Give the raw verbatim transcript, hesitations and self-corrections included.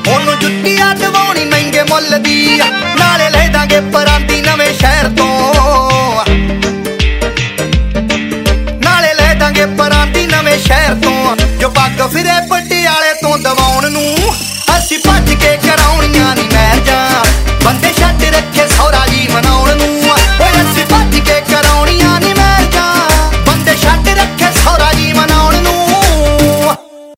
ਉਹਨੂੰ ਜੁੱਤੀਆਂ ਦਵਾਉਣੀ ਮਹਿੰਗੇ ਮੁੱਲ ਦੀ, ਨਾਲੇ ਲੈ ਦਾਂਗੇ ਪਰਾਂਦੀ ਨਵੇਂ ਸ਼ਹਿਰ ਤੋਂ, ਨਾਲੇ ਲੈ ਦਾਂਗੇ ਪਰਾਂਦੀ ਨਵੇਂ ਸ਼ਹਿਰ ਤੋਂ। ਜੋ ਪੱਗ ਫਿਰੇ